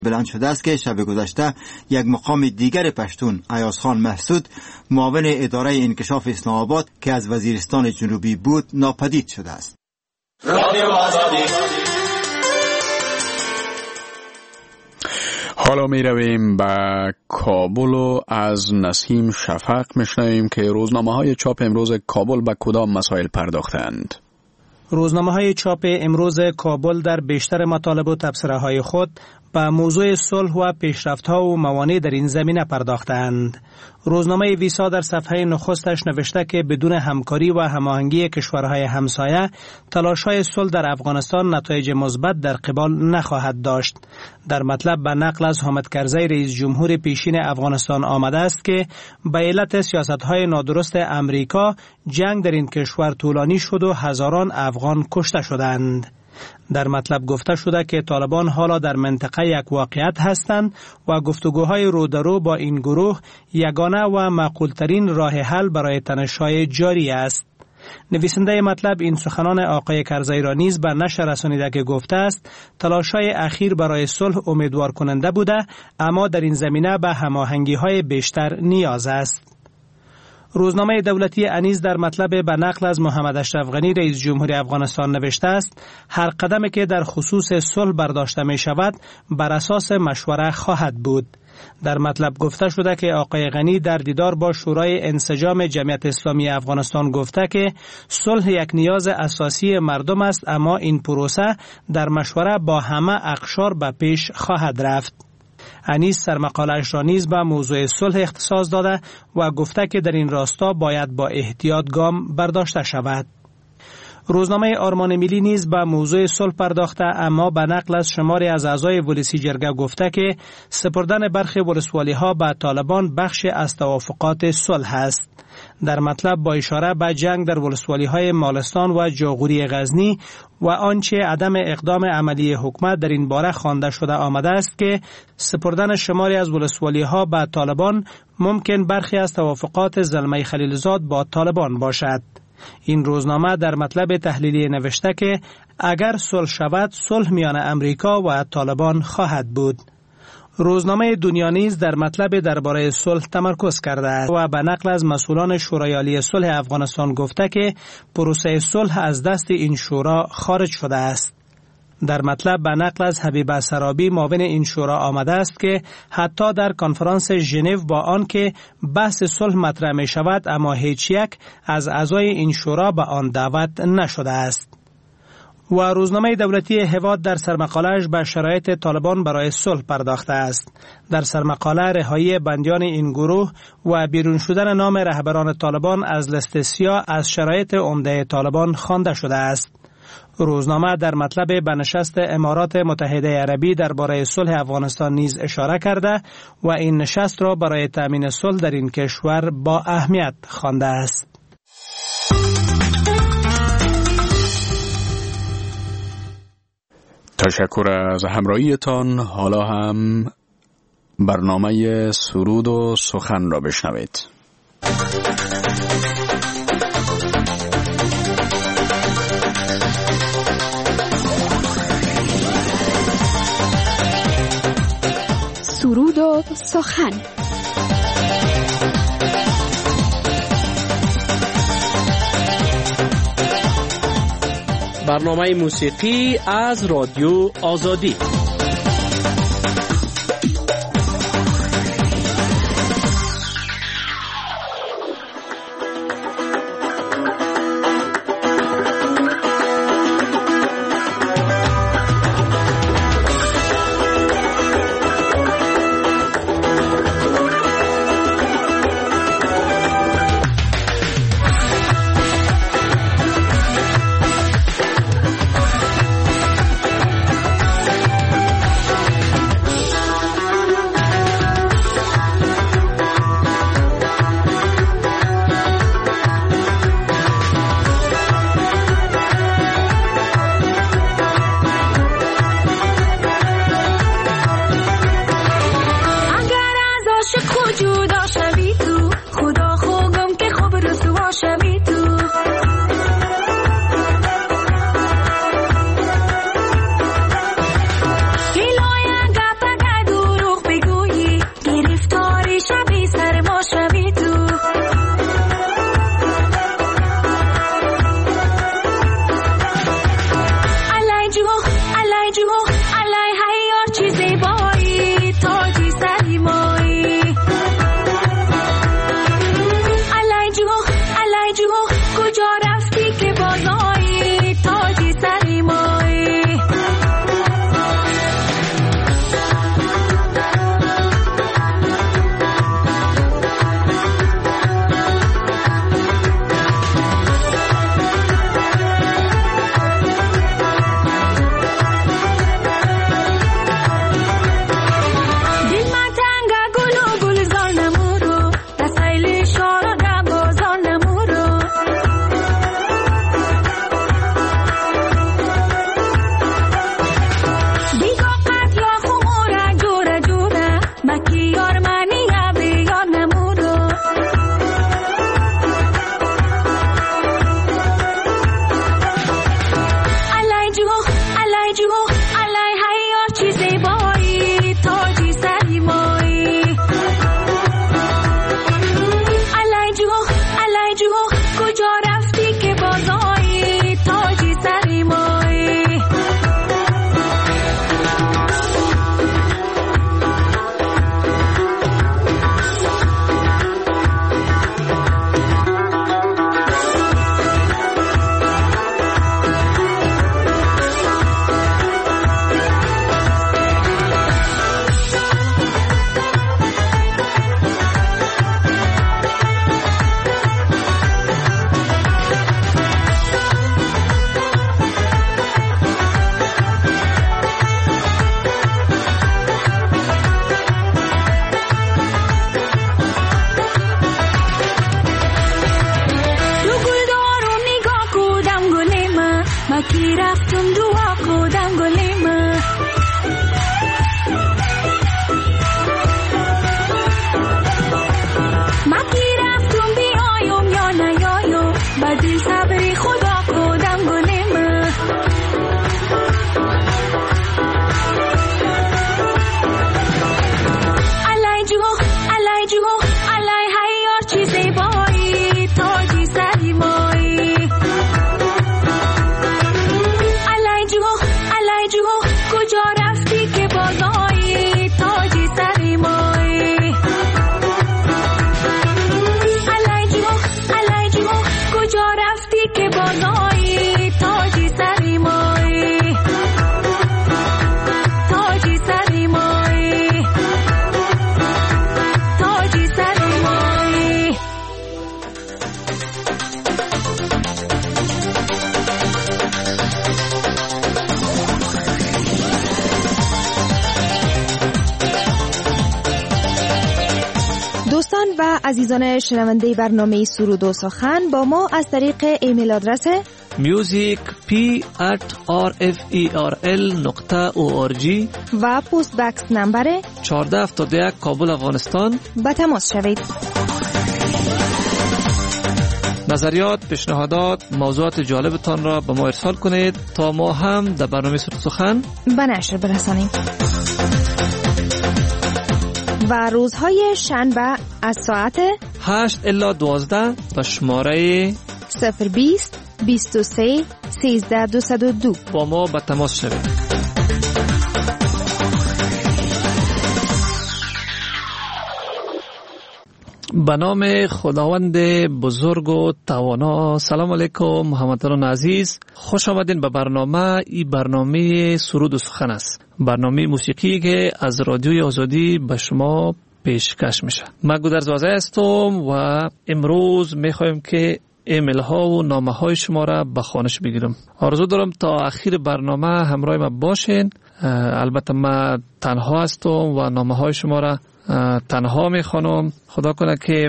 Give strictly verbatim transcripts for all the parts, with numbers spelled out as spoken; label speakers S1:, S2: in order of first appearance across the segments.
S1: بلند شده است که شب گذشته یک مقام دیگر پشتون ایاز خان محسود معاون اداره انکشاف اسلام آباد که از وزیرستان جنوبی بود ناپدید شده است.
S2: حالا می رویم به کابل و از نسیم شفق میشنویم که روزنامه های چاپ امروز کابل به کدام مسائل پرداختند.
S3: روزنامه های چاپ امروز کابل در بیشتر مطالب و تبصره های خود به موضوع صلح و پیشرفت‌ها و موانع در این زمینه پرداختند. روزنامه ویسا در صفحه نخستش نوشته که بدون همکاری و هماهنگی کشورهای همسایه تلاش‌های صلح در افغانستان نتایج مثبت در قبال نخواهد داشت. در مطلب به نقل از حامد کرزی رئیس جمهور پیشین افغانستان آمده است که به علت سیاست‌های نادرست امریکا جنگ در این کشور طولانی شد و هزاران افغان کشته شدند. در مطلب گفته شده که طالبان حالا در منطقه یک واقعیت هستند و گفتگوهای رو در رو با این گروه یگانه و معقولترین راه حل برای تنش‌های جاری است. نویسنده مطلب این سخنان آقای کرزی را نیز به نشر رسانیده که گفته است تلاش‌های اخیر برای صلح امیدوار کننده بوده، اما در این زمینه به هماهنگی‌های بیشتر نیاز است. روزنامه دولتی انیس در مطلب به نقل از محمد اشرف غنی رئیس جمهور افغانستان نوشته است هر قدمی که در خصوص صلح برداشته می شود بر اساس مشوره خواهد بود. در مطلب گفته شده که آقای غنی در دیدار با شورای انسجام جمعیت اسلامی افغانستان گفته که صلح یک نیاز اساسی مردم است، اما این پروسه در مشوره با همه اقشار به پیش خواهد رفت. انیس سرمقاله‌اش را نیز به موضوع صلح اختصاص داده و گفته که در این راستا باید با احتیاط گام برداشته شود. روزنامه آرمان ملی نیز به موضوع صلح پرداخته، اما به نقل از شماری از اعضای ولسی جرگه گفته که سپردن برخی ولسوالی‌ها به طالبان بخش از توافقات صلح است. در مطلب با اشاره به جنگ در ولسوالی‌های مالستان و جاغوری غزنی و آنچه عدم اقدام عملی حکومت در این باره خوانده شده آمده است که سپردن شماری از ولسوالی‌ها به طالبان ممکن برخی از توافقات زلمه خلیلزاد با طالبان باشد. این روزنامه در مطلب تحلیلی نوشته که اگر صلح شود صلح میان امریکا و طالبان خواهد بود. روزنامه دنیا نیز در مطلب درباره صلح تمرکز کرده است و به نقل از مسئولان شورای عالی صلح افغانستان گفته که پروسه صلح از دست این شورا خارج شده است. در مطلب به نقل از حبیب سرابی معاون این شورا آمده است که حتی در کنفرانس ژنو با آن که بحث صلح مطرح می شود اما هیچ یک از اعضای این شورا به آن دعوت نشده است. و روزنامه دولتی هواد در سرمقاله‌اش به شرایط طالبان برای صلح پرداخته است. در سرمقاله رهایی بندیان این گروه و بیرون شدن نام رهبران طالبان از لیست سیاه از شرایط عمده طالبان خوانده شده است. روزنامه در مطلب به نشست امارات متحده عربی درباره صلح افغانستان نیز اشاره کرده و این نشست را برای تامین صلح در این کشور با اهمیت خوانده است.
S2: تشکر از همراهیتان. حالا هم برنامه سرود و سخن را بشنوید.
S4: سرود و سخن.
S5: برنامه موسیقی از رادیو آزادی.
S6: و عزیزان شنونده برنامه سرود و سخن با ما از طریق ایمیل آدرس
S5: music p at r f e r l نقطه او آر جی
S6: و پست بکس نمبر
S5: چهارده هفتاد و یک کابل افغانستان
S6: به تماس شوید.
S5: نظریات، پیشنهادات، موضوعات جالبتان را به ما ارسال کنید تا ما هم در برنامه سرود و سخن
S6: به نشر برسانیم. و روزهای شنبه از ساعت
S5: هشت الی دوازده به شماره
S6: صفر بیست بیست و سه سیزده دویست و دو
S5: با ما به تماس شوید. به نام خداوند بزرگ و توانا. سلام علیکم محمدان عزیز، خوش آمدین به برنامه. این برنامه سرود و سخن است، برنامه موسیقی که از رادیوی آزادی به شما پیشکش میشه. من گودرز وازه هستم و امروز میخوایم که ایمیل ها و نامه های شما را به خوانش بگیرم. آرزو دارم تا آخر برنامه همراه ما باشین. البته من تنها هستم و نامه های شما را تنها میخوانم. خدا کنه که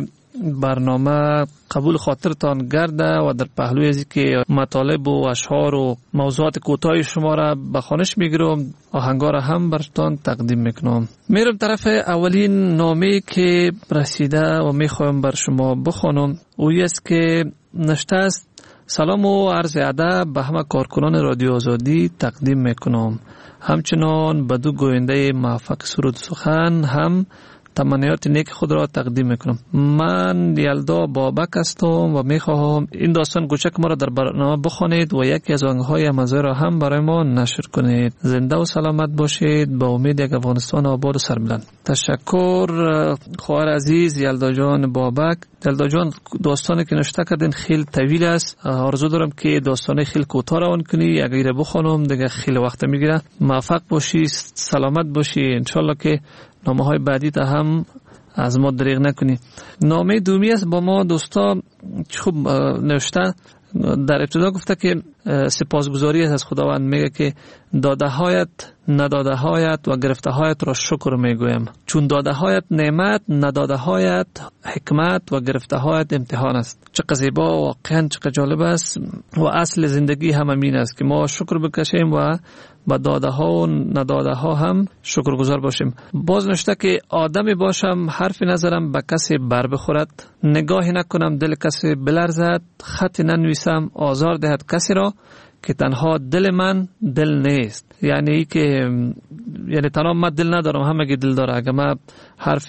S5: برنامه قبول خاطرتان گرده و در پهلوی ازی که مطالب و اشعار و موضوعات کوتاه شما را به خوانش میگیرم، آهنگا را هم براتون تقدیم میکنم. میرم طرف اولین نامه که رسیده و میخوایم بر شما بخوانم. اویی است که نشته است: سلام و عرض ادب به همه کارکنان رادیو آزادی تقدیم میکنم. همچنان به دو گوینده موفق سرود سخن هم تمنیات نیک خود را تقدیم میکنم. من یلدا بابک هستم و میخواهم این داستان کوچک ما را در برنامه بخوانید و یکی از آهنگ‌های مزه را هم برای ما نشر کنید. زنده و سلامت باشید، با امید یک افغانستان آباد و سربلند. تشکر خواهر عزیز یلدا جان بابک. یلدا جان، داستانی که نوشته کردین خیلی طویل است. آرزو دارم که داستان خیلی کوتاه روان کنی. اگر بخوانم دیگه خیلی وقت میگیره. موفق باشی، سلامت باشی. انشالله که نامه های بعدی تا هم از ما دریغ نکنی. نامه دومی است با ما دوستا خوب نوشته. در ابتدا گفته که سپاسگزاری از خداوند، میگه که داده هایت نداده هایت و گرفته هایت را شکر میگویم، چون داده هایت نعمت، نداده هایت حکمت و گرفته هایت امتحان است. چقدر زیبا، واقعا چقدر جالب است. و اصل زندگی هم همین است که ما شکر بکشیم و با داده ها و نداده ها هم شکرگزار باشیم. باز نوشته که آدمی باشم حرفی نظرم به کسی بر بخورد، نگاهی نکنم دل کسی بلرزد، خطی ننویسم آزار دهد کسی را که تنها دل من دل نیست. یعنی ای که یعنی تنها من دل ندارم، همگی دل داره. اگر من حرف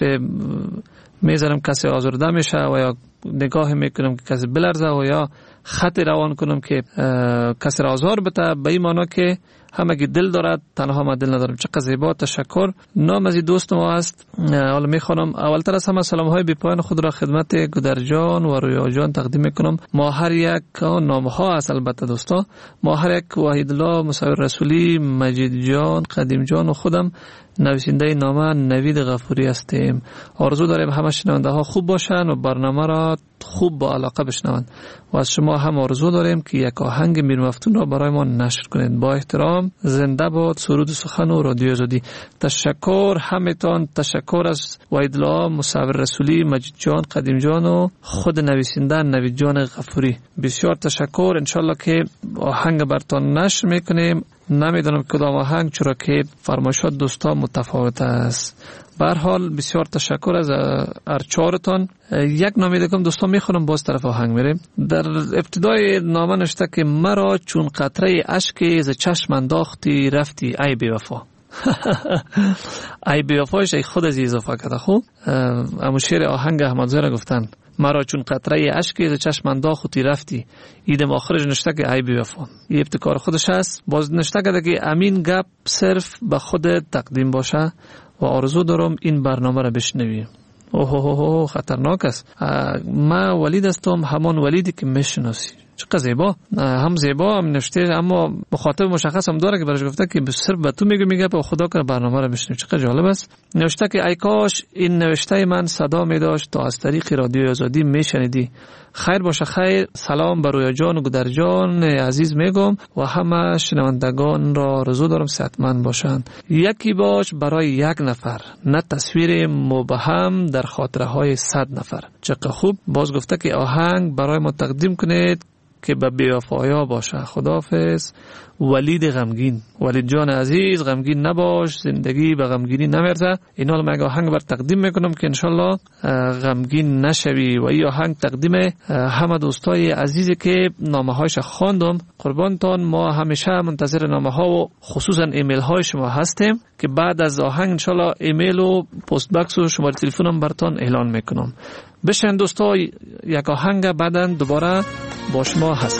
S5: میزنم کسی آزرده میشه و یا نگاه میکنم که کسی بلرزه و یا خط روان کنم که کسی را آزار بده، به این معنی که همگی دل دارد، تنها من دل ندارم. چقدر زیبا. تشکر. نام از دوست ما است. حالا میخوانم. اولتر از همه سلام های بی پایان خود را خدمت گودر جان و رویا جان تقدیم میکنم. ما هر یک نام ها است البته دوستا. ما هر یک وحید الله، مصور رسولی، مجید جان، قدیم جان و خودم نویسنده نامه نوید غفوری هستیم. آرزو داریم همه شنونده ها خوب باشن و برنامه را خوب با علاقه بشنوند. و از شما هم آرزو داریم که یک آهنگ میر مفتون را برای ما نشر کنید. با احترام، زنده باد سرود سخن و رادیو آزادی. تشکر همتان. تشکر از وحید الله، مصور رسولی، مجید جان، قدیم جان و خود نویسنده نوید جان غفوری. بسیار تشکر. انشالله که آهنگ براتون نشر میکنیم. نمیدونم کدام آهنگ، چرا که فرمایشات دوستا متفاوت است. به هر حال بسیار تشکر از ارچارتان. یک نامه دیگه دوستان میخونم، باز طرف آهنگ میریم. در ابتدای نامه نوشته که مرا چون قطره اشک ز چشم انداختی رفتی ای بی وفا. ای بی وفایش ای خود از اضافه کرده. خوب امو شعر آهنگ احمد زاده گفتن مرا چون قطره اشک ز چشم انداختی رفتی. ایدم آخرش نوشته که ای بی وفا. این ابتکار خودش هست. باز نوشته کرده که امین گپ صرف به خود تقدیم باشه و آرزو دارم این برنامه را بشنوی. اوه اوه اوه خطرناک است. من ولید هستم، همان ولیدی که میشناسی. چقدر زیبا، هم زیبا هم نوشته، اما مخاطب مشخص هم داره که برش گفته که صرف به تو میگه میگه خدا کنه برنامه رو بشنویم. چقدر جالب است. نوشته که ای کاش این نوشته من صدا میداشت تا از طریق رادیو آزادی میشنیدی. خیر باشه خیر. سلام بر رویا جان و گودر جان عزیز میگم و همه شنوندگان را آرزو دارم صحتمند باشند. یکی باش برای یک نفر، نه تصویر مبهم در خاطره های صد نفر. چقدر خوب. باز گفته که آهنگ برای ما تقدیم کنید که به بی‌وفایا باشه. خداحافظ. ولید غمگین. ولید جان عزیز غمگین نباش، زندگی به غمگینی نمیرزه. این حال من آهنگ بر تقدیم میکنم که انشالله غمگین نشوی و این آهنگ تقدیم همه دوستای عزیزی که نامه هایش خواندم. قربانتان، ما همیشه منتظر نامه ها و خصوصا ایمیل های شما هستیم که بعد از آهنگ انشالله ایمیل و پست باکس و شماره تلفنم براتون اعلان میکنم. بشن دوستا، یک آهنگ بعداً دوباره با شما هست.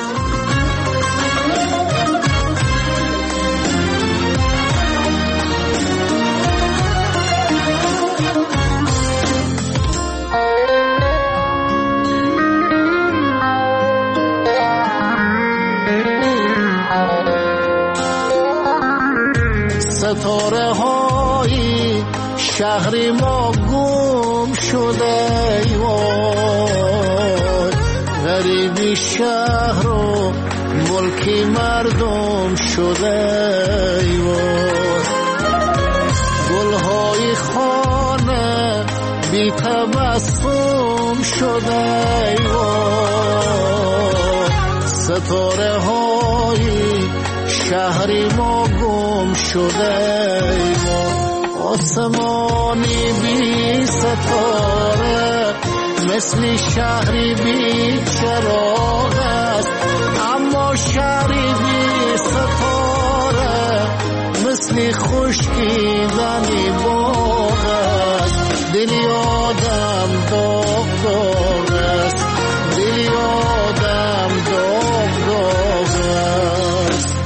S7: ستاره های شهر ما گم شده ای وای، غریبی شهر و ملک مردم شده ای وای، گلهای خانه بی تبسم شده ای وای، ستاره های شهری ما گم شده ای وای، آسمانی بی ستاره مثل شهری بی چراغ است، اما شهری بی ستاره مثل خشکیدنی باغ است، دلی آدم داغ داغ است، دلی آدم داغ داغ است.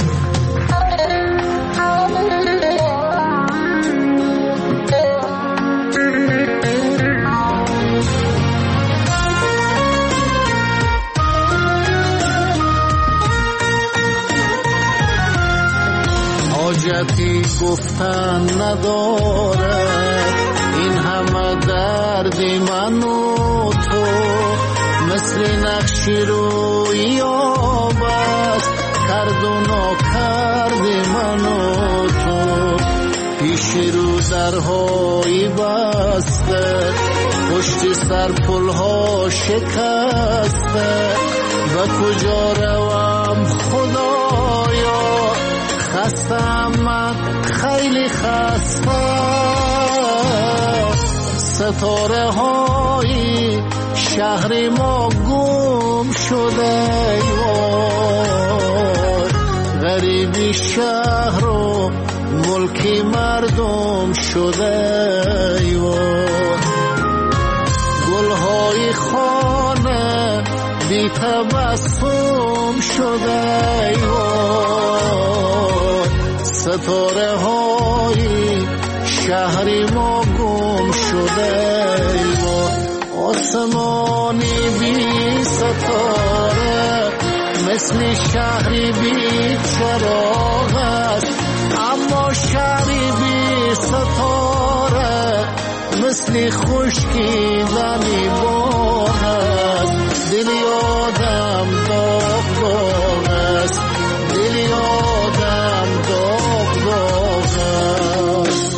S7: حاجتی گفتن نداره این همه دردی من و تو، مثل نقشی روی آب است کرد و ناکرد من و تو، پیش رو درهای بسته پشت سر پلها شکسته، و کجا روم خدایا خستم من خیلی خسته، ستاره های شهر ما گم شده ای وای، غریبی شهر و ملک مردم شده ای وای، گلهای خانه بی تبسم شده ای وای، ستاره های شهری ما گم شده ای وای، آسمانی بی ستاره مثل شهری بی چراغ است، اما شهری بی ستاره مثل خشکیدنی باغ است، دلی آدم داغ داغ است، دلی آدم داغ داغ است.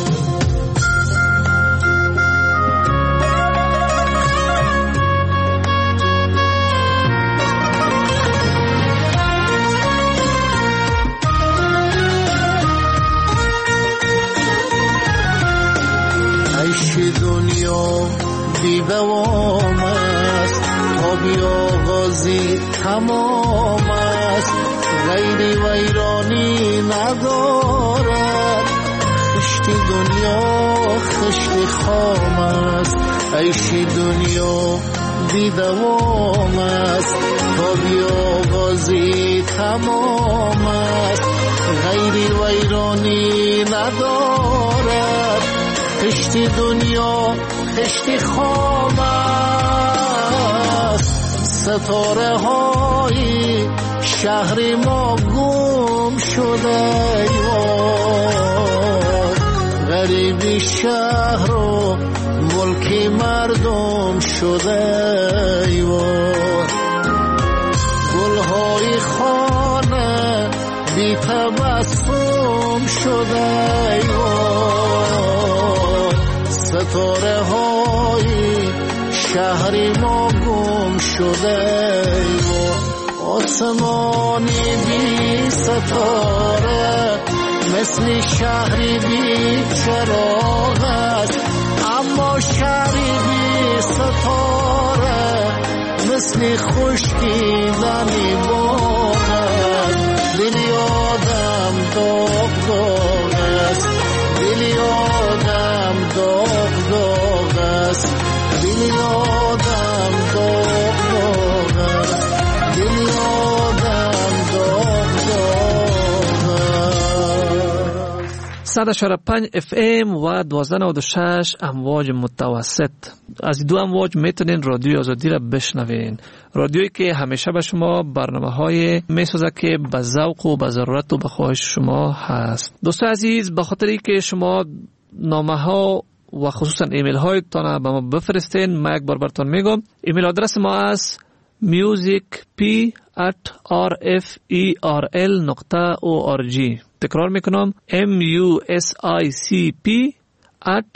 S7: عیش دنیا بی دوام است، تا بی آغازی تمام است، غیری ویرانی ندارد، خشت دنیا خشت خام است، عیش دنیا بی دوام است، تا بی آغازی تمام است، غیری ویرانی ندارد، خشت دنیا خشت خام است، ستاره های شهر ما گم شده غریبی شهر و ملک مردم شده گلهای خانه بی تبسم شده ستاره های شهر ما گم شده آسمانی بی ستاره مثل شهری بی چراغ است اما شهری بی ستاره مثل خشکیدنی باغ است دلی آدم داغ داغ است دلی آدم داغ داغ است دلی آدم داغ داغ است دلی آدم داغ داغ است.
S5: صد و چهار و پنج اف ام و دوازده و نود و شش امواج متوسط. از دو امواج میتونین رادیو آزادی را بشنوین. رادیویی که همیشه به شما برنامه های میسازه که به ذوق و به ضرورت و به خواهش شما هست. دوستان عزیز، به خاطری که شما نامه ها و خصوصا ایمیل هایتان به ما بفرستین، ما یک بار براتون میگم. ایمیل آدرس ما است musicp at rferl نقطه org. تکرار میکنم musicp at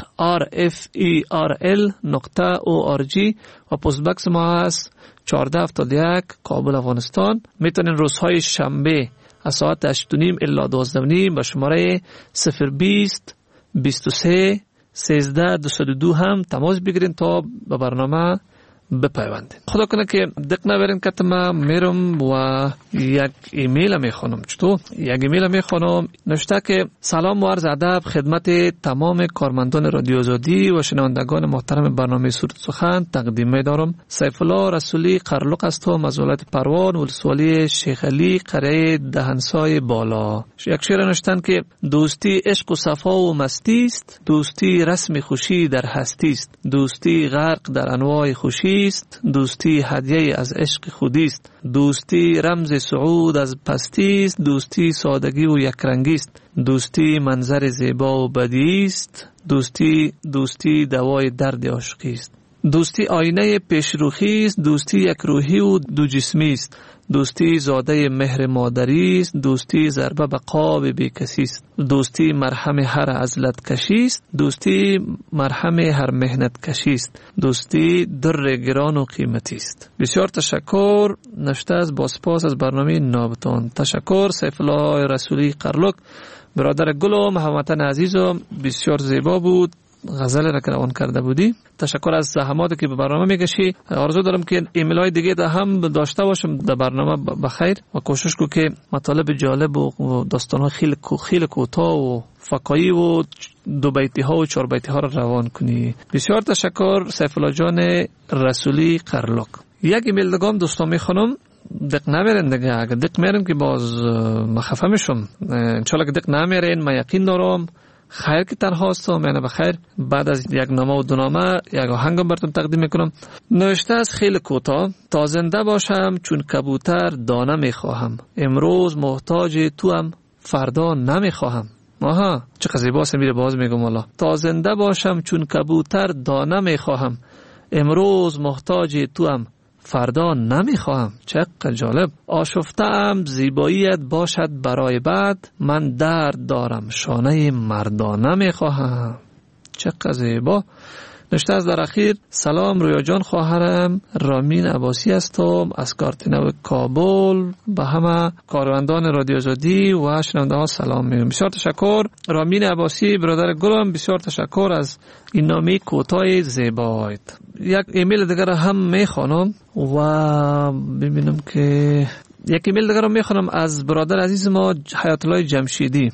S5: rferl نقطه org و پست بکس ما است چهارده هفتاد و یک کابل افغانستان. میتونین روزهای شنبه از ساعت هشت و نیم الی دوازده و نیم به شماره صفر بیست بیست و سه سیزده دویست و دو هم تماس بگیرین تا به برنامه بپیوندین. خدا کنه که دق نبرین که ما میرم و یک ایمیل میخونم. چطور؟ یک ایمیل میخونم نوشته که سلام و عرض ادب خدمت تمام کارمندان رادیو آزادی و شنوندگان محترم برنامه سرود سخن تقدیم می‌دارم. سیف الله رسولی قرلق هستم از ولایت پروان ولسوالی شیخ علی قریه دهنسای بالا. یک شعر نوشتن که دوستی عشق و صفا و مستی است، دوستی رسم خوشی در هستی است، دوستی غرق در انواع خوشی است، دوستی هدیه از عشق خودی است، دوستی رمز صعود از پستی است، دوستی سادگی و یکرنگی است، دوستی منظر زیبا و بدی است، دوستی دوستی دوای درد عاشقی است، دوستی آینه پیشروخی است، دوستی یک روحی و دو جسمی است، دوستی زاده مهر مادری است، دوستی ضربه به قاب بی کسی است، دوستی مرهم هر عزلت کشی است، دوستی مرهم هر مهنت کشی است، دوستی در گران و قیمتی است. بسیار تشکر. نوشته از باسپاس از برنامه نابتان. تشکر سیف الله رسولی قرلک. برادر گل و محمد عزیز و بسیار زیبا بود. غزل را که روان کرده بودی. تشکر از زحماتی که به برنامه میکشی. آرزو دارم که ایمیل های دیگه ده هم داشته باشم در برنامه بخیر و کوشش کو که مطالب جالب و داستان ها خیلی خیلی کوتاه و فکایی و دو بیتی ها و چهار بیتی ها را روان کنی. بسیار تشکر سیف الله جان رسولی قرلک. یک ایمیل دیگه هم دوستان میخونم. دق نمیرین دیگه. اگه دق میرین که باز مخفه میشم. انشالله که دق نمیرین ما یقین دارم خیر که تنها هستم. یعنی بخیر. بعد از یک نامه و دو نامه یک آهنگم براتون تقدیم میکنم. نوشته از خیلی کوتاه. تا زنده باشم چون کبوتر دانه میخواهم، امروز محتاج توام فردا نمیخواهم. آها چه زیباست. میره باز میگم والا. تا زنده باشم چون کبوتر دانه میخواهم، امروز محتاج توام فردا نمیخواهم. چقدر جالب. آشفته‌ام زیباییت باشد برای بعد، من درد دارم شانه مردانه میخواهم. چقدر زیبا. نوشته از در اخیر. سلام رویا جان، خواهرم رامین عباسی هستم از کارتنو کابل. به همه کارمندان رادیو آزادی و شنونده ها سلام میگم. بسیار تشکر رامین عباسی برادر گلم. بسیار تشکر از این نامه کوتاه زیبایت. یک ایمیل دیگر هم میخوانم و ببینم که یک ایمیل دیگر هم میخوانم از برادر عزیز ما حیات الله جمشیدی.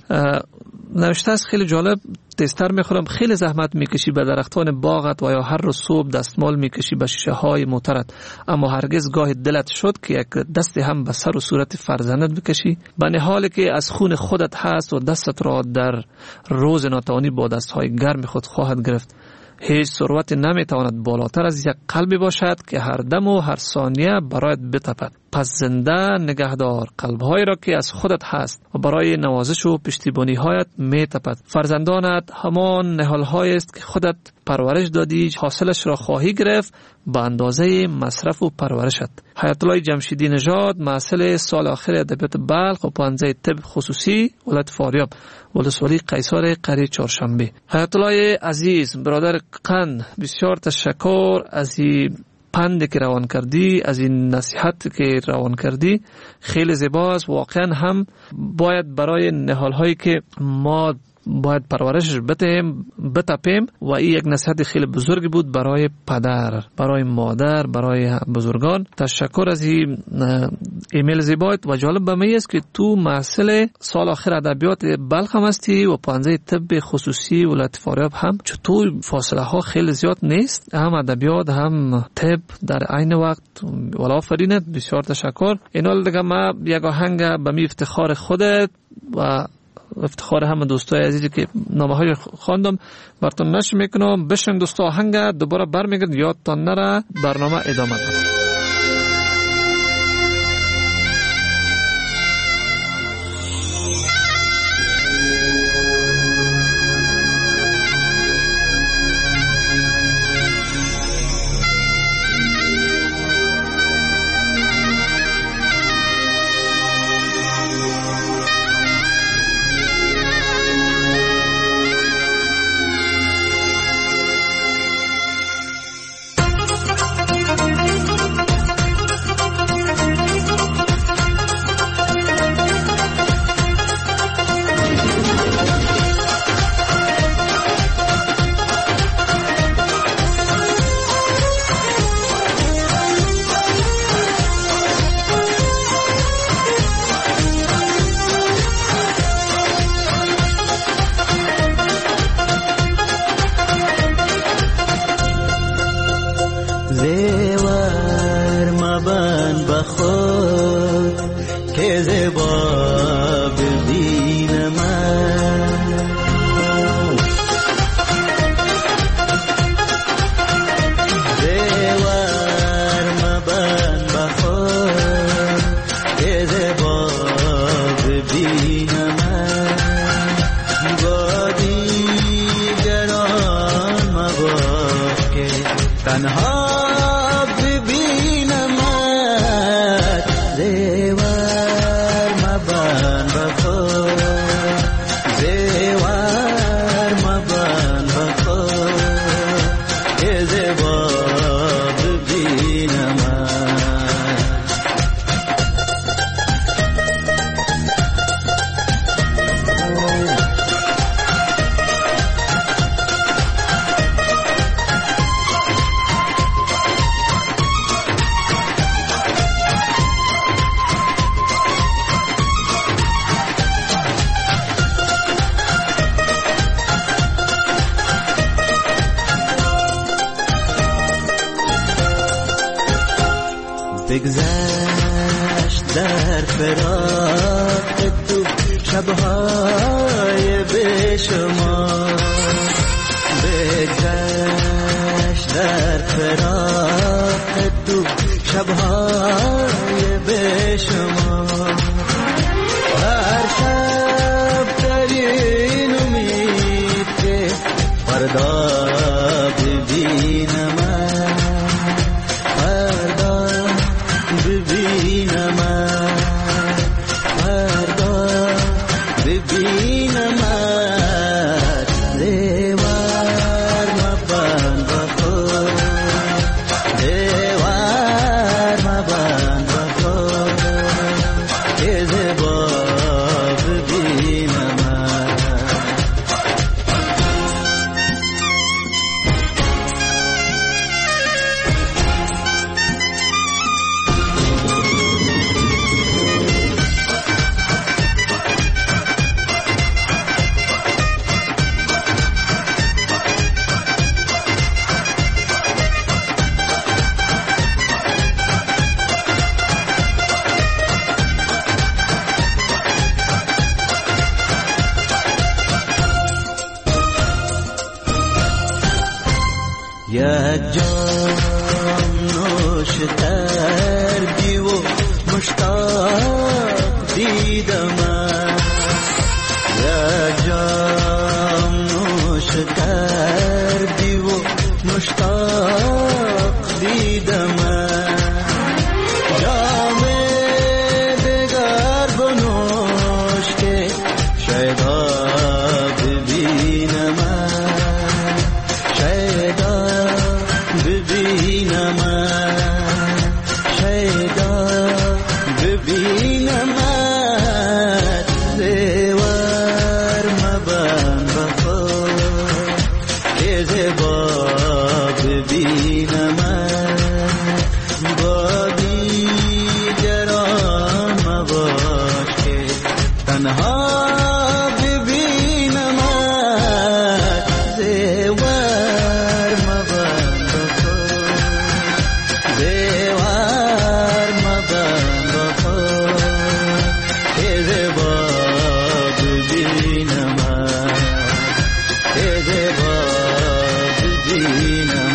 S5: نوشته است خیلی جالب. تستر میخورم خیلی زحمت میکشی به درختان باغت و یا هر روز صبح دستمال میکشی به شیشه های موترت، اما هرگز گاه دلت شد که یک دست هم به سر و صورت فرزندت بکشی، به نحالی که از خون خودت هست و دستت را در روز ناتوانی با دستهای گرم خود خواهد گرفت. هیچ ثروت نمیتواند بالاتر از یک قلبی باشد که هر دم و هر ثانیه برایت بتپد. پس زنده نگهدار قلبهایی را که از خودت هست و برای نوازش و پشتیبانی هایت می تپد. فرزندانت همان نهالهایی است که خودت پرورش دادی، حاصلش را خواهی گرفت به اندازه مصرف و پرورشت. حیات الله جمشیدی نژاد، محصل سال آخر ادبیات بلخ و پانزده طب خصوصی ولایت فاریاب، ولسوالی قیصر قریه چهارشنبه. حیات الله عزیز برادر قند، بسیار تشکر از این پند که روان کردی، از این نصیحت که روان کردی، خیلی زیباست. واقعا هم باید برای نهال هایی که ما باید پرورشش بتیم بتپیم و این یک نصیحت خیلی بزرگی بود برای پدر، برای مادر، برای بزرگان. تشکر از این ایمیل زیبایت و جالب به من است که تو محصل سال آخر ادبیات بلخ هم هستی و پانزده طب خصوصی ولایت فاریاب هم. چطور فاصله ها خیلی زیاد نیست، هم ادبیات هم طب در عین وقت. والا آفرینت، بسیار تشکر. اینال دیگه ما یک آهنگ به می افتخار خودت و افتخار همه دوستای عزیزی که نامه های خواندم براتون نشر میکنم. بشن دوستا آهنگ دوباره برمیگرد، یادتان نره. برنامه ادامه داره.
S8: بگذشت در فراق تو شبهای به شما، بگذشت در فراق تو شبهای به شما. هر شب در این امید که فردا ببینم، یک جام نوش کردی و مشتاق دیدم، یک جام نوش کردی و مشتاق دیدم، جام دگر بنوش که شاید ببینم، شاید ببینم، شاید ببینم، زیور مبن بخور که زیبا ببینم، با دیگران مباش که تنها ببینم، زیور مبن بخور، زیور مبن بخور که زیبا ببینم، که زیبا ببینم.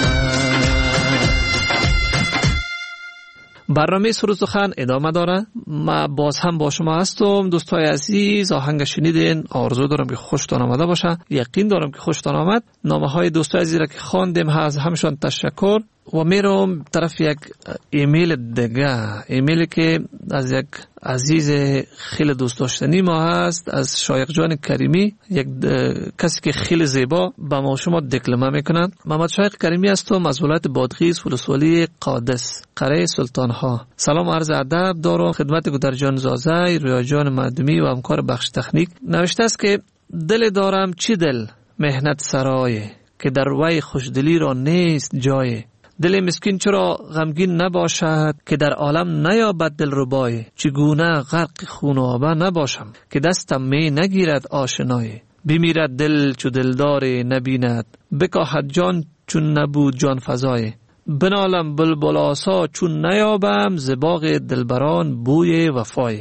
S5: برنامه سرود سخن ادامه داره. ما باز هم با شما هستم دوستای عزیز. آهنگ شنیدین، آرزو دارم که خوشتان آمده باشه، یقین دارم که خوشتان آمد. نامه های دوستای عزیز را که خواندیم از همشون تشکر و میرم طرف یک ایمیل دیگه، ایمیلی که از یک عزیز خیلی دوست داشتنی ما هست، از شایق جان کریمی، یک کسی که خیلی زیبا با ما شما دکلمه میکنن. محمد شایق کریمی هستم از ولایت بادغیس ولسوالی قادس قره سلطان ها. سلام عرض ادب دارم خدمت گودر جان زازای، رویا جان مردمی و همکار بخش تکنیک. نوشته است که دل دارم چی دل مهنت سرای، که در وی خوشدلی را نیست جای. دل مسکین چرا غمگین نباشد، که در عالم نیابد دل ربای. چگونه غرق خونابه نباشم، که دستم می نگیرد آشنای. بمیرد دل چو دلدار نبیند، بکاهد جان چون نبود جان فزای. بنالم بلبل آسا چون نیابم، ز باغ دلبران بوی وفای.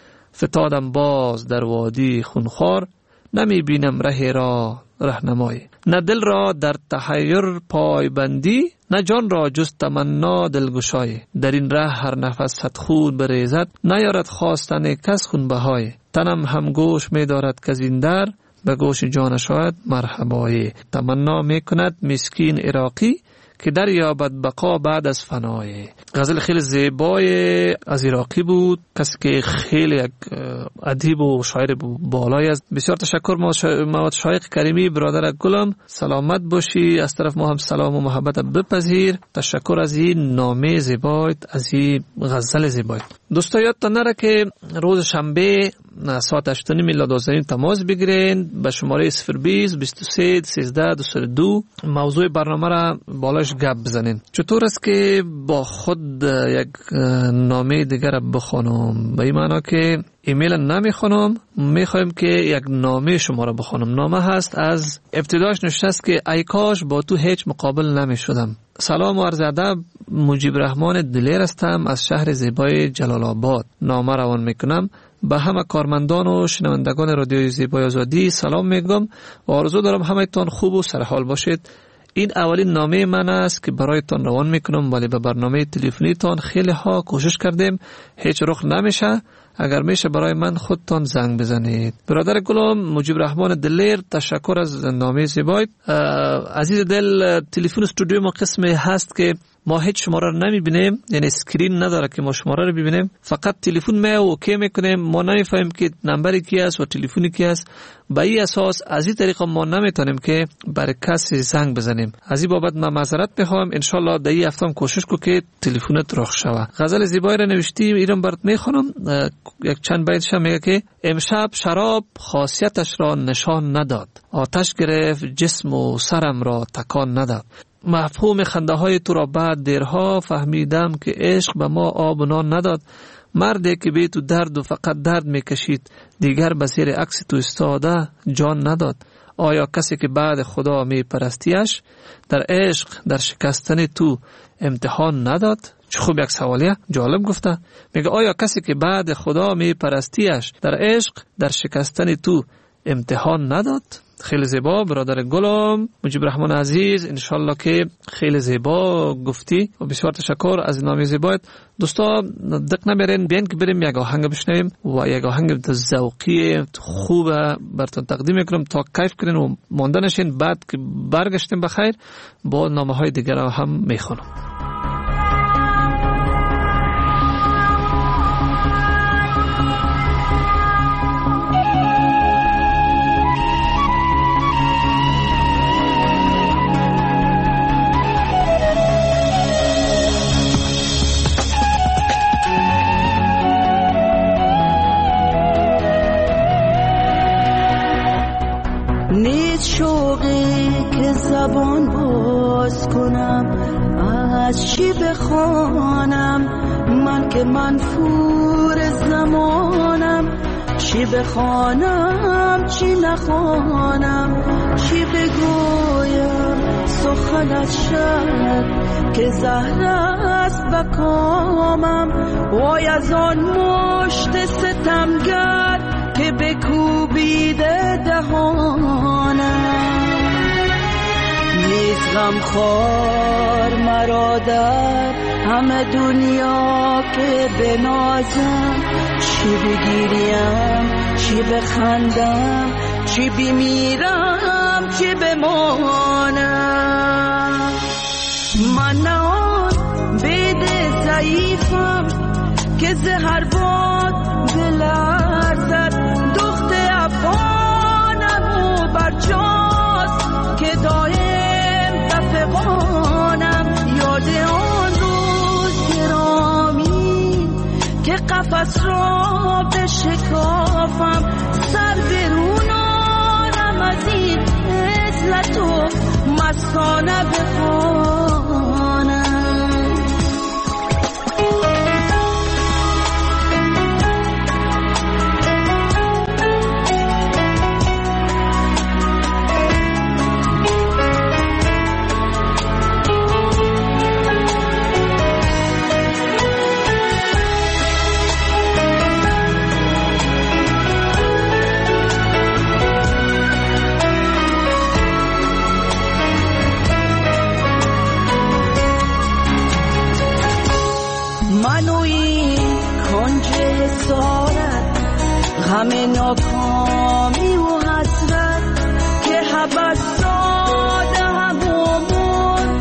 S5: فتادم باز در وادی خونخوار، نمی بینم ره را رهنمای. نه دل را در تحیر پای بندی، نه جان را جز تمنا دلگشای. در این ره هر نفس صد خون بریزد، نیارد خواستن کس خون بهای. تنم هم گوش می دارد که این در، به گوش جان شاید مرحبای. تمنا می کند مسکین عراقی، که در یابد بقا بعد از فنای. غزل خیلی زیبای از عراقی بود، کسی که خیلی یک ادیب و شاعر بالای است. بسیار تشکر محمد شایق کریمی برادر گلم، سلامت باشی. از طرف ما هم سلام و محبت بپذیر. تشکر از این نامه زیبایت، از این غزل زیبایت. دوستا یادتان نره که روز شنبه ساعت هشت و نیم الی دوازده تماس بگیرین به شماره صفر بیست بیست و سه سیزده دویست و دو. موضوع برنامه را بالاش گپ بزنین. چطور است که با خود یک نامه دیگر را بخونم؟ به این معنا که ایمیل نمیخونم، میخوایم که یک نامه شما را بخونم. نامه هست، از ابتداش نوشته است که ای کاش با تو هیچ مقابل نمیشدم. سلام و عرض ادب، مجیب رحمان دلیر هستم از شهر زیبای جلال آباد. نامه روان میکنم به همه کارمندان و شنوندگان رادیوی زیبای آزادی سلام میگم و آرزو دارم همه تان خوب و سرحال باشید. این اولین نامه من است که برایتان روان میکنم، ولی به برنامه تلفنی تان خیلی ها کوشش کردیم، هیچ رخ نمیشه. اگر میشه برای من خودتان زنگ بزنید. برادر گلم مجیب رحمان دلیر، تشکر از نامه زیبایت. عزیز دل، تلفن استودیو ما قسمی هست که ما هیچ شماره رو نمیبینیم، یعنی اسکرین نداره که ما شماره رو ببینیم، فقط تلفن ما اوکی میکنیم. ما نمیفهمیم که نمبری کی است و تلفنی کی است. به این اساس از این طریقه ما نمیتونیم که برای کسی زنگ بزنیم. از این بابت من معذرت میخوام. ان شاء الله در این هفته کوشش کو که تلفنت رخ شوه. غزل زیبایی را نوشتیم، ایران برات میخونم. یک چند بیتش میگه که امشب شراب خاصیتش را نشان نداد، آتش گرفت جسم و سرم را تکان نداد. مفهوم خنده های تو را بعد دیرها فهمیدم که عشق به ما آب و نان نداد. مردی که به تو درد و فقط درد میکشید، دیگر به زیر عکس تو استاده جان نداد. آیا کسی که بعد خدا می پرستیش، در عشق در شکستن تو امتحان نداد؟ چه خوب یک سوالیه، جالب گفته. میگه آیا کسی که بعد خدا می پرستیش، در عشق در شکستن تو امتحان نداد؟ خیلی زیبا برادر گلم مجیب رحمان عزیز، انشالله که خیلی زیبا گفتی و بسیار تشکر از نام زیبایت. دوستا دق نبرین، بیان که بریم یک آهنگ بشنویم و یک آهنگ ذوقی خوب براتون تقدیم میکنم تا کیف کنین و مانده نشین. بعد که برگشتیم بخیر با نامه های دیگر هم میخونم.
S8: شوقی که زبان باز کنم از چی بخوانم، من که منفور زمانم، چی بخوانم چی نخوانم، چی بگویم سخنت شد که زهر است بکامم، وای از آن مشت ستمگر که بکوبیده دهانم. نیست غمخوار مرا در همه دنیا که بنازم، چی بگیریم چی بخندم، چی بمیرم چی بمانم. من نه آن بید ضعیفم که زهر باد بلرزد، دخت افغانم و برجاست که دایم دفقانم. یاد آن روز گرامی که قفس را بشکافم، سر برون آرم از این عزلت و مستانه بخوانم. همه ناکامی و حسرت که حبس داده همون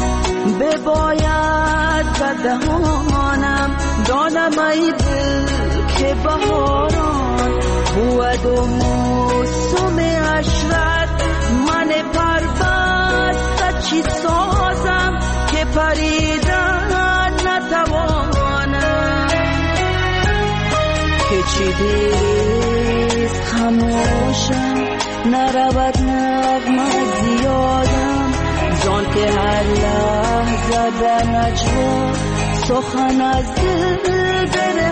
S8: بباید بدهانم. دانم ای دل که بهاران بود و موسم عشرت، من پربسته چی سازم که پریدن نتوانم. که چی دیست خموشم نرود نغمه زیادم، زان که هر لحظه در نجوا سخن از دل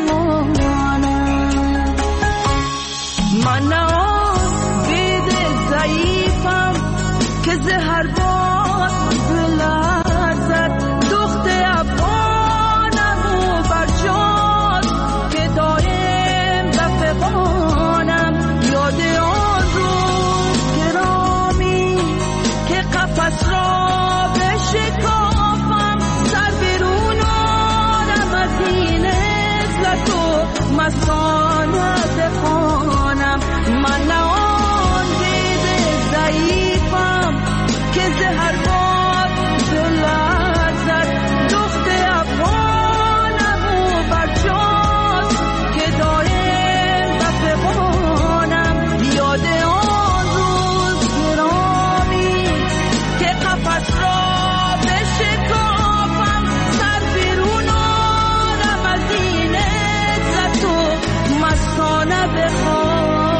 S8: برمانم. من نه آن بید ضعیفم که زهر باد بلرزد، دخت افغانم و برجاست که دایم دفقانم. یاد آن روز گرامی که قفس را بشکافم، سر برون آرم از این عزلت و مستانه بخوانم. من نه آن دید ضعیفم که زهر باد بلرزد، دخت افغانم و برجاست که دایم بفغانم. یاد آن روز گرامی که قفس را بشکافم، سر بیرون آرم از این عزت و مستانه بخوانم.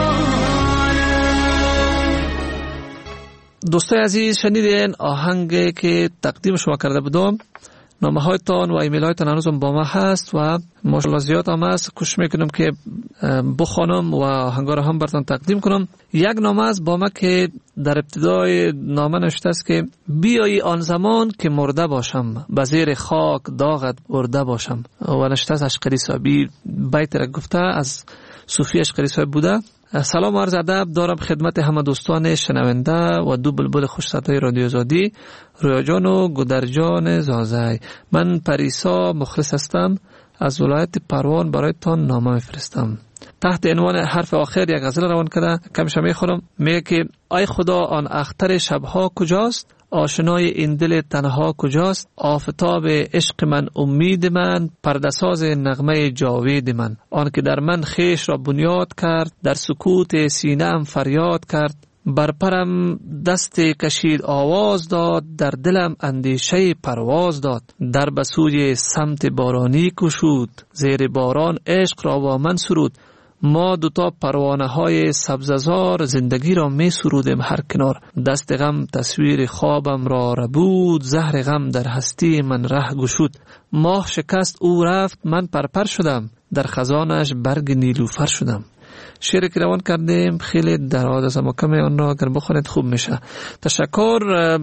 S5: دوستای عزیز، شنیدین آهنگی که تقدیم شما کرده بودم. نامه هایتان و ایمیل هایتان هنوزم با ما هست و ماشاءالله زیاد هم هست. کوشش میکنم که بخوانم و آهنگا رو هم براتون تقدیم کنم. یک نامه است با ما که در ابتدای نامه نوشته است که بیایی آن زمان که مرده باشم، به زیر خاک داغت برده باشم. و نوشته است اشقری صاحبی بیت را گفته، از صوفی اشقری صاحب بوده. سلام و عرض ادب دارم خدمت همه دوستان شنونده و دو بلبل خوش صدای رادیو آزادی، رویا جان و گودر جان زازای. من پریسا مخلص هستم، از ولایت پروان برایتان نامه میفرستم. تحت عنوان حرف آخر یک غزل روان کرده، کمش میخورم. میگه که ای خدا آن اختر شبها کجاست، آشنای این دل تنها کجاست، آفتاب عشق من امید من، پردساز نغمه جاوید من. آن که در من خیش را بنیاد کرد، در سکوت سینه‌ام فریاد کرد. بر پرم دست کشید آواز داد، در دلم اندیشه پرواز داد. در بسوی سمت بارانی کشود، زیر باران عشق را با من سرود. ما دوتا پروانه های سبززار، زندگی را می سرودیم هر کنار. دست غم تصویر خوابم را ربود، زهر غم در هستی من ره گشود. ماه شکست او رفت، من پرپر شدم، در خزانش برگ نیلوفر شدم. شعر که روان کردیم خیلی دراز است، اما کمی آن را اگر بخونید خوب میشه. تشکر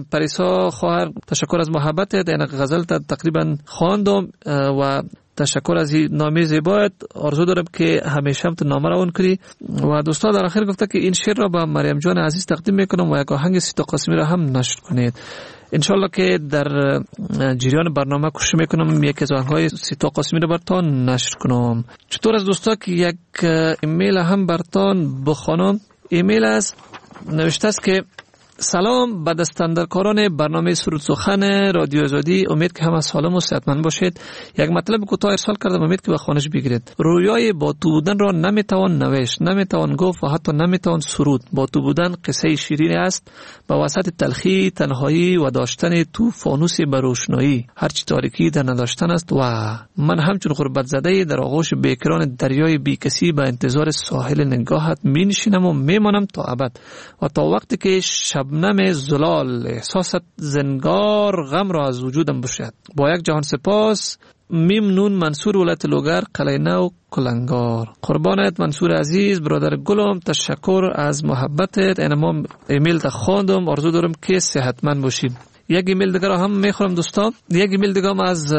S5: پریسا خواهر، تشکر از محبتت. این غزل تقریبا خواندم و تشکر از این نامه زیبایت. آرزو دارم که همیشه هم تو نامه روان کنی. و دوستان در آخر گفته که این شعر را به مریم جان عزیز تقدیم میکنم و یک آهنگ سیتا قاسمی را هم نشر کنید. انشالله که در جریان برنامه کوشش میکنم یک از آهنگ‌های سیتا قاسمی را براتون نشر کنم. چطور از دوستا که یک ایمیل هم براتون بخونم. ایمیل است، نوشته است که سلام به دستاندرکاران برنامه سرود سخن رادیو آزادی، امید که همه سالم و صحتمند باشید. یک مطلب کوتاه ارسال کردم، امید که به خانش بگیرید. رویای با تو بودن را نمیتوان نوشت، نمیتوان گفت و حتی نمیتوان سرود. با تو بودن قصه شیرین است، به وسط تلخی، تنهایی و داشتن تو فانوس به روشنایی. هرچی تاریکی در نداشتن است. و من همچون غربت زده در آغوش بیکران دریای بی کسی به انتظار ساحل نگاهت می نشینم و میمانم تا ابد، و تا وقتی که شب نم زلال احساست زنگار غم را از وجودم بشد. با یک جهان سپاس، میم نون منصور ولایت لوگر، قلعه نو کلنگار. قربانت منصور عزیز، برادر گلم، تشکر از محبتت. اینما ایمیل تا خواندم، آرزو دارم که صحتمند باشید. یک ایمیل دیگر هم میخورم دوستان. یک ایمیل دیگر هم از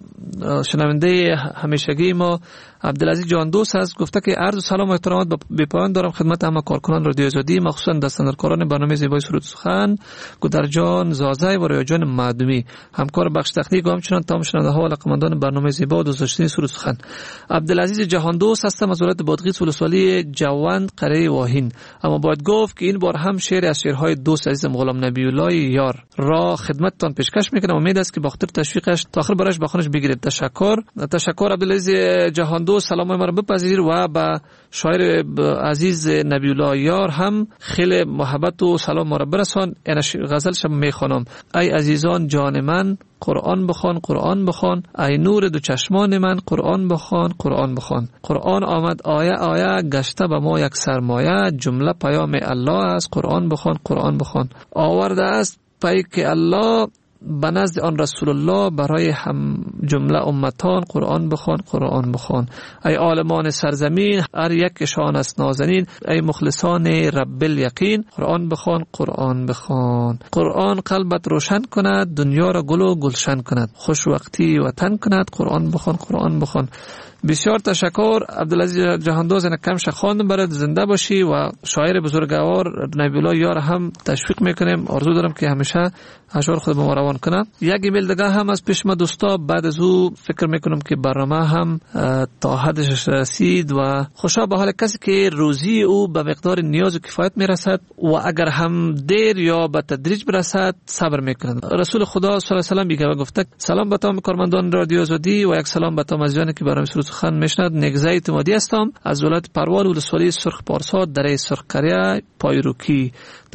S5: شنونده همیشگی ما عبدالعزیز جان دوست هست. گفته که عرض سلام و احترامات به پایان دارم خدمت همه کارکنان رادیو آزادی، مخصوصا دستاندرکاران برنامه زیبای سرود سخن، گودر جان زازای و رویا جان معدومی، همکار بخش تکنیک و همچنان تمام شنونده ها و علاقه‌مندان برنامه زیبا و دوست داشتنی سرود سخن. عبدالعزیز جهان دوست هستم از ولایت بادغیس ولسوالی جوند قره واهین. اما باید گفت که این بار هم شعر از شعرهای دوست عزیزم غلام نبی الله یار را خدمتتان پیشکش میکنم. امید است که با خاطر تشویقش تا آخر برایش بخونش بگیرید. تشکر تشکر عبدالعزیز جهان دوست، سلام ما را بپذیر. و با شاعر عزیز نبی الله یار هم خیلی محبت و سلام ما را برسان. این غزلش میخوانم. ای عزیزان جان من، قرآن بخوان قرآن بخوان، ای نور دو چشمان من، قرآن بخوان قرآن بخوان. قرآن آمد آیه آیه، گشته به ما یک سرمایه، جمله پیام الله است، قرآن بخوان قرآن بخوان. آورده است پیک الله به نزد آن رسول الله برای هم جمله امتان، قرآن بخوان قرآن بخوان. ای عالمان سرزمین، هر یکشان است نازنین، ای مخلصان رب الیقین، قرآن بخوان قرآن بخوان. قرآن قلبت روشن کند، دنیا را گل و گلشن کند، خوش وقتی وطن کند، قرآن بخوان قرآن بخوان. بسیار تشکر عبدالعزیز جهاندوز. این کمش خواندم برات، زنده باشی. و شاعر بزرگوار نبی الله یار هم تشویق میکنیم، آرزو دارم که همیشه اشعار خود به ما روان کنه. یک ایمیل دیگه هم از پیش ما دوستا، بعد از او فکر میکنم که برنامه هم تا حدش رسید و خوشا به حال کسی که روزی او به مقدار نیاز و کفایت میرسد و اگر هم دیر یا به تدریج برسد صبر میکنند. رسول خدا صلی الله علیه و سلم گفته سلام به تمام کارمندان رادیو آزادی و یک سلام به تمام عزیزانی که برنامه سرود سخن میشنوند. نگزه اعتمادی هستم از ولایت پروان ولسوالی سرخ پارسا دره سرخ قریه پایروکی.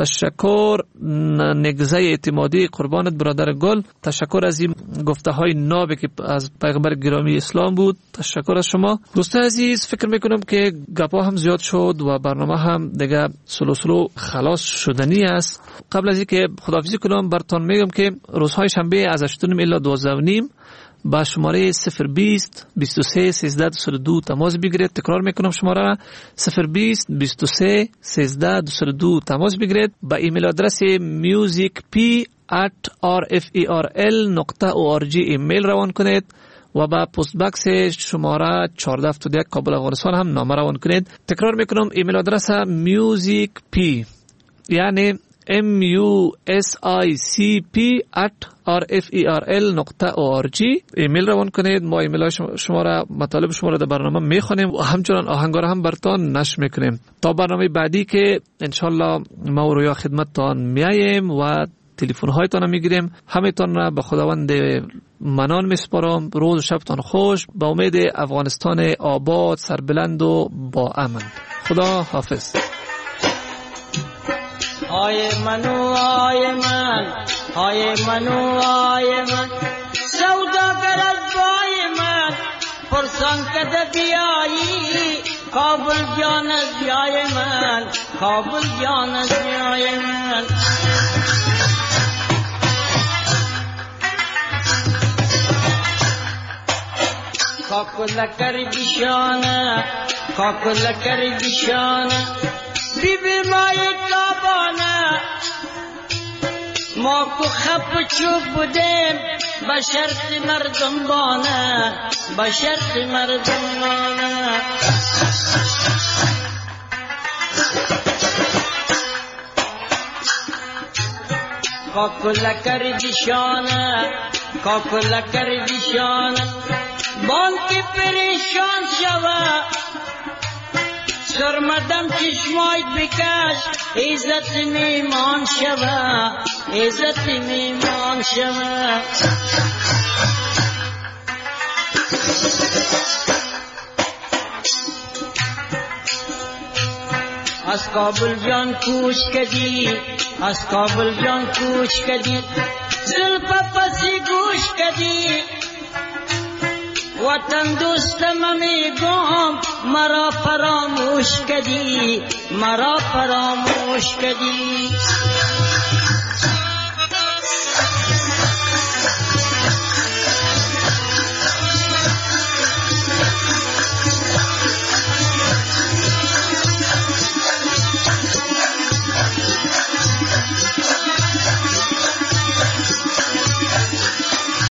S5: تشکر نگزه اعتمادی، قربانت برادر گل. تشکر از این گفته های نابی که از پیغمبر گرامی اسلام بود. تشکر از شما دوستان عزیز. فکر میکنم که گپا هم زیاد شد و برنامه هم دیگه سلو سلو خلاص شدنی است. قبل از اینکه خداحافظی کنم براتون میگم که روزهای شنبه از هشت و نیم الی دوازده و نیم با شماره صفر بیست بیست و سه سیزده دویست و دو تماس بگیرید. تکرار میکنم شماره صفر بیست بیست و سه سیزده دویست و دو تماس بگیرید. با ایمیل آدرس musicp at r f e r l نقطه او آر جی ایمیل روان کنید و با پست باکس شماره چهارده هفتاد و یک کابل افغانستان هم نامه روان کنید. تکرار میکنم ایمیل آدرس میوزیک پی یعنی ام یو اس آی سی پی ات آر اف ای آر ال نقطه او آر جی ایمیل روان کنید. ما ایمیل شما را مطالب شما را در برنامه میخونیم و همچنان آهنگا را هم براتون نشر میکنیم تا برنامه بعدی که انشالله ما رویا خدمتتان میاییم و تلفن هایتان میگیریم. همتون را به خداوند منان میسپارم. روز و شبتان خوش. با امید افغانستان آباد، سربلند و با امن. خدا حافظ.
S8: آی منو آی من، آی منو آی من، سوداگر از بای من پرسان کده بیایی، کابل جان از بیای من، کابل جان از بیای من. کاکل کر بیشانه، کاکل کر بیشانه، بی بی مای کابانه، ما کو خب چوب بودیم با شرط مردم بانه، با شرط مردم بانه. کاکل کر بیشانه، کاکل کر بیشانه، بان کی پریشان شوه، سرمدم چشمای بکش، عزت میمان شوه، عزت میمان شوه. از کابل جان کوچ کدی، از کابل جان کوچ کدی، زلف پسی گوش کدی، وطن دوستم میگم مرا فراموش کدی، مرا فراموش کدی.